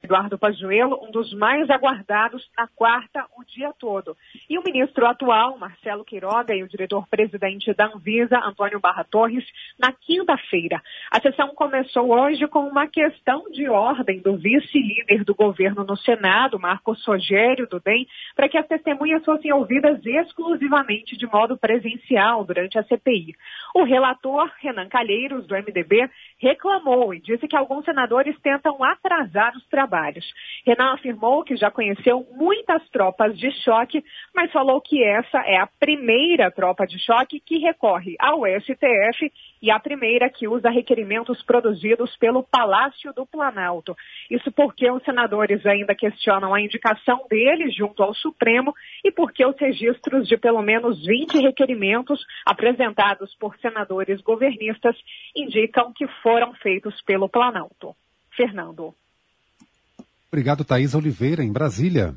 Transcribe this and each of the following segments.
Eduardo Pazuello, um dos mais aguardados na quarta o dia todo. E o ministro atual, Marcelo Queiroga, e o diretor-presidente da Anvisa, Antônio Barra Torres, na quinta-feira. A sessão começou hoje com uma questão de ordem do vice-líder do governo no Senado, Marcos Rogério, do DEM, para que as testemunhas fossem ouvidas exclusivamente de modo presencial durante a CPI. O relator, Renan Calheiros, do MDB, reclamou e disse que alguns senadores tentam atrasar os trabalhos. Renan afirmou que já conheceu muitas tropas de choque, mas falou que essa é a primeira tropa de choque que recorre ao STF e a primeira que usa requerimentos produzidos pelo Palácio do Planalto. Isso porque os senadores ainda questionam a indicação dele junto ao Supremo e porque os registros de pelo menos 20 requerimentos apresentados por senadores governistas indicam que foram feitos pelo Planalto. Fernando. Obrigado, Thaís Oliveira, em Brasília.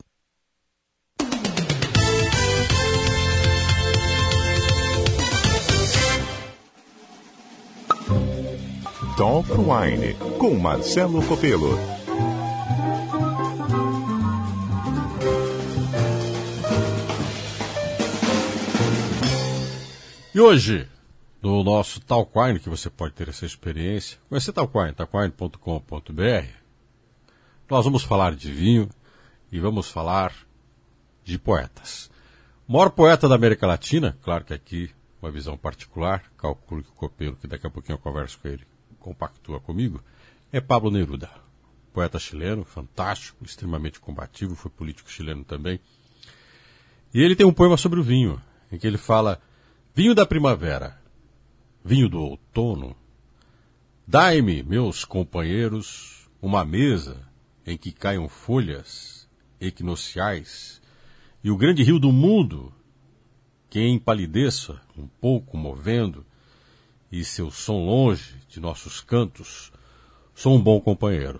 Talk Wine, com Marcelo Copelo. E hoje, no nosso Talk Wine, que você pode ter essa experiência, conhecer Talk Wine, talkwine.com.br, nós vamos falar de vinho e vamos falar de poetas. O maior poeta da América Latina, claro que aqui uma visão particular, calculo que o Copelo, que daqui a pouquinho eu converso com ele, compactua comigo, é Pablo Neruda. Poeta chileno, fantástico, extremamente combativo, foi político chileno também. E ele tem um poema sobre o vinho, em que ele fala: vinho da primavera, vinho do outono, dai-me, meus companheiros, uma mesa em que caiam folhas equinociais, e o grande rio do mundo, que empalideça um pouco movendo, e seu som longe de nossos cantos, sou um bom companheiro.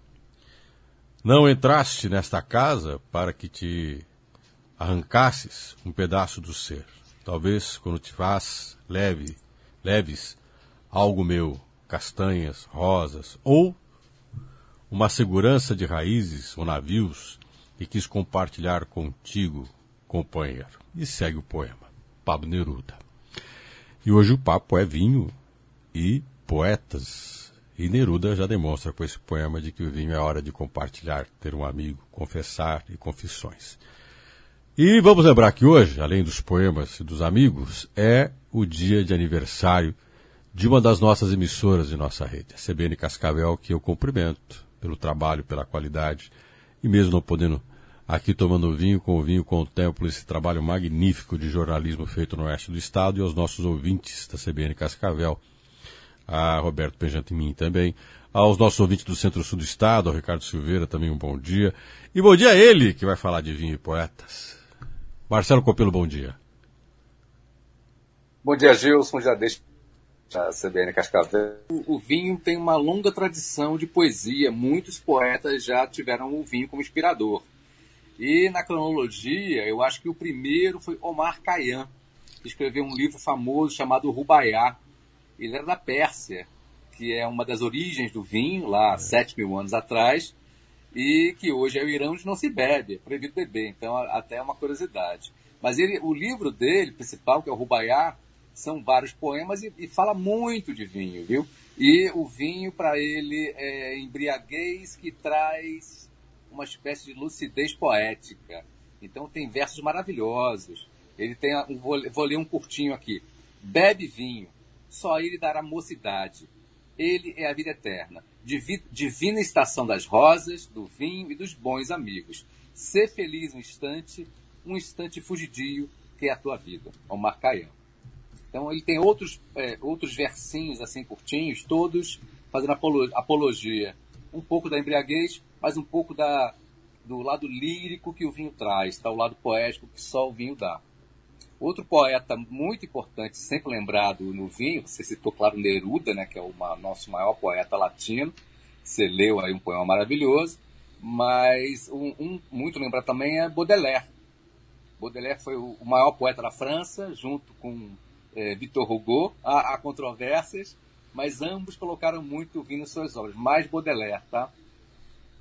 Não entraste nesta casa para que te arrancasses um pedaço do ser. Talvez quando te vás, leves algo meu, castanhas, rosas, ou uma segurança de raízes ou navios, e quis compartilhar contigo, companheiro. E segue o poema, Pablo Neruda. E hoje o papo é vinho e poetas. E Neruda já demonstra com esse poema de que o vinho é hora de compartilhar, ter um amigo, confessar e confissões. E vamos lembrar que hoje, além dos poemas e dos amigos, é o dia de aniversário de uma das nossas emissoras de nossa rede, a CBN Cascavel, que eu cumprimento pelo trabalho, pela qualidade, e mesmo não podendo aqui tomando vinho, contemplo esse trabalho magnífico de jornalismo feito no oeste do estado, e aos nossos ouvintes da CBN Cascavel, a Roberto Benjamin também, aos nossos ouvintes do centro-sul do estado, ao Ricardo Silveira também um bom dia, e bom dia a ele, que vai falar de vinho e poetas. Marcelo Copelo, bom dia. Bom dia, Gilson, já deixo a CBN Cascavel. O vinho tem uma longa tradição de poesia. Muitos poetas já tiveram o vinho como inspirador. E na cronologia, eu acho que o primeiro foi Omar Khayyam, que escreveu um livro famoso chamado Rubaiyat. Ele era da Pérsia, que é uma das origens do vinho, lá há 7.000 anos atrás, e que hoje é o Irã, onde não se bebe, é proibido beber. Então, até é uma curiosidade. Mas o livro dele, principal, que é o Rubaiyat, são vários poemas e fala muito de vinho, viu? E o vinho, para ele, é embriaguez que traz uma espécie de lucidez poética. Então, tem versos maravilhosos. Ele tem, vou ler um curtinho aqui. Bebe vinho, só ele dará mocidade. Ele é a vida eterna. Divina estação das rosas, do vinho e dos bons amigos. Ser feliz um instante fugidio, que é a tua vida. Omar Khayyam. Então ele tem outros versinhos assim curtinhos, todos fazendo apologia. Um pouco da embriaguez, mas um pouco do lado lírico que o vinho traz, tá? O lado poético que só o vinho dá. Outro poeta muito importante, sempre lembrado no vinho, você citou, claro, Neruda, né, que é o nosso maior poeta latino. Você leu aí um poema maravilhoso, mas muito lembrado também é Baudelaire. Baudelaire foi o maior poeta da França, junto com Victor Hugo. Há controvérsias, mas ambos colocaram muito o vinho nas suas obras, mais Baudelaire, tá?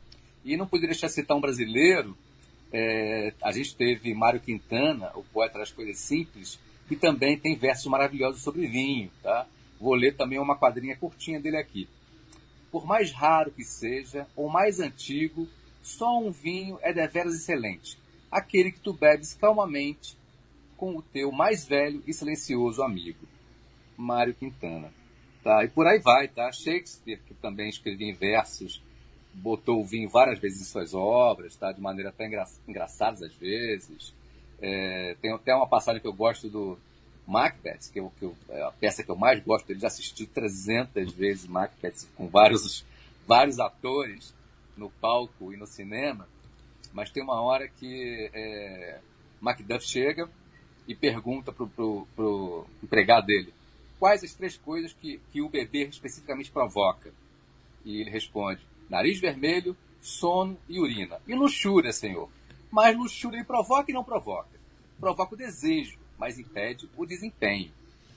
E não poderia deixar de citar um brasileiro. A gente teve Mário Quintana, o poeta das coisas simples, que também tem versos maravilhosos sobre vinho. Tá? Vou ler também uma quadrinha curtinha dele aqui. Por mais raro que seja, ou mais antigo, só um vinho é deveras excelente, aquele que tu bebes calmamente com o teu mais velho e silencioso amigo. Mário Quintana. Tá? E por aí vai, tá? Shakespeare, que também escrevia em versos, botou o vinho várias vezes em suas obras, tá? De maneira até engraçada às vezes. Tem até uma passagem que eu gosto do Macbeth, que é a peça que eu mais gosto dele, já assisti 300 vezes Macbeth, com vários atores no palco e no cinema, mas tem uma hora que Macduff chega e pergunta pro empregado dele quais as 3 coisas que o beber especificamente provoca. E ele responde: nariz vermelho, sono e urina. E luxúria, senhor. Mas luxúria ele provoca e não provoca. Provoca o desejo, mas impede o desempenho.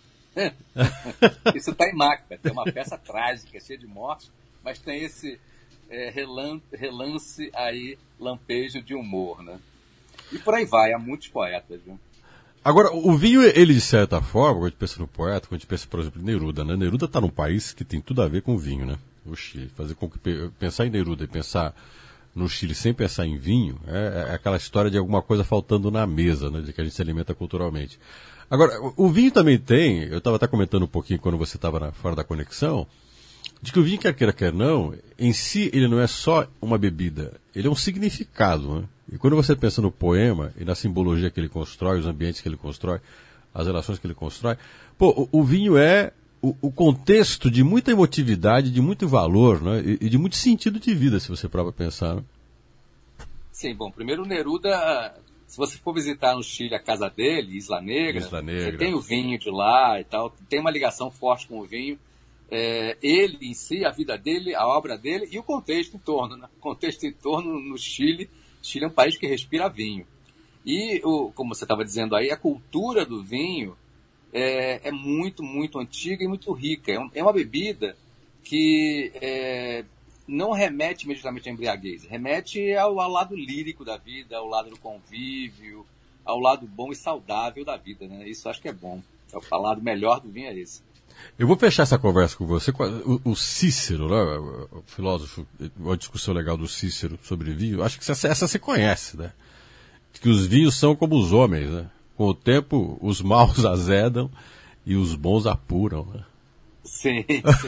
Isso está em Macbeth, é uma peça trágica, cheia de mortes, mas tem esse relance aí, lampejo de humor, né? E por aí vai, há muitos poetas, viu? Agora, o vinho, ele de certa forma, quando a gente pensa no poeta, quando a gente pensa, por exemplo, em Neruda, né? Neruda está num país que tem tudo a ver com vinho, né? O Chile. Fazer com que pensar em Neruda e pensar no Chile sem pensar em vinho é aquela história de alguma coisa faltando na mesa, né? De que a gente se alimenta culturalmente. Agora, o vinho também tem, eu estava até comentando um pouquinho quando você estava fora da conexão, de que o vinho, quer queira, quer não, em si ele não é só uma bebida, ele é um significado, né? E quando você pensa no poema e na simbologia que ele constrói, os ambientes que ele constrói, as relações que ele constrói, o vinho é o contexto de muita emotividade, de muito valor, né? E de muito sentido de vida, se você próprio pensar. Né? Sim, bom, primeiro o Neruda, se você for visitar no Chile a casa dele, Isla Negra, você tem o vinho de lá e tal, tem uma ligação forte com o vinho. Ele em si, a vida dele, a obra dele e o contexto em torno. Né? O contexto em torno no Chile. Chile é um país que respira vinho. E, como você estava dizendo aí, a cultura do vinho é muito, muito antiga e muito rica. É uma bebida que não remete imediatamente à embriaguez. Remete ao lado lírico da vida, ao lado do convívio, ao lado bom e saudável da vida. Né? Isso acho que é bom. O lado melhor do vinho é esse. Eu vou fechar essa conversa com você. O Cícero, né, o filósofo, uma discussão legal do Cícero sobre vinho, acho que essa você conhece, né? Que os vinhos são como os homens, né? Com o tempo, os maus azedam e os bons apuram, né? Sim,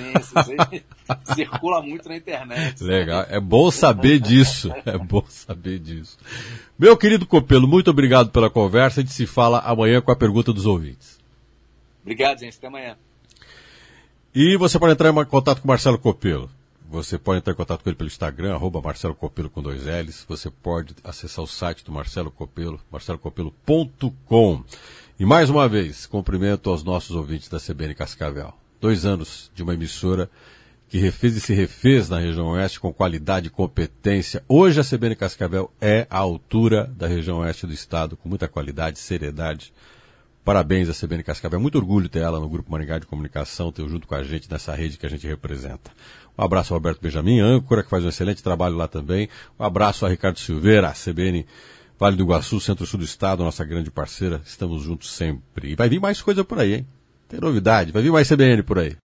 isso circula muito na internet. Legal, é bom saber disso, é bom saber disso. Meu querido Copelo, muito obrigado pela conversa, a gente se fala amanhã com a pergunta dos ouvintes. Obrigado, gente, até amanhã. E você pode entrar em contato com o Marcelo Copelo. Você pode entrar em contato com ele pelo Instagram, @Marcelo Copelo com 2 L's. Você pode acessar o site do Marcelo Copelo, marcelocopelo.com. E mais uma vez, cumprimento aos nossos ouvintes da CBN Cascavel. 2 anos de uma emissora que refez e se refez na região oeste com qualidade e competência. Hoje a CBN Cascavel é à altura da região oeste do estado, com muita qualidade, seriedade. Parabéns à CBN Cascavel, muito orgulho ter ela no Grupo Maringá de Comunicação, ter junto com a gente nessa rede que a gente representa. Um abraço ao Roberto Benjamin, âncora, que faz um excelente trabalho lá também. Um abraço a Ricardo Silveira, a CBN Vale do Iguaçu, Centro-Sul do Estado, nossa grande parceira. Estamos juntos sempre. E vai vir mais coisa por aí, hein? Tem novidade, vai vir mais CBN por aí.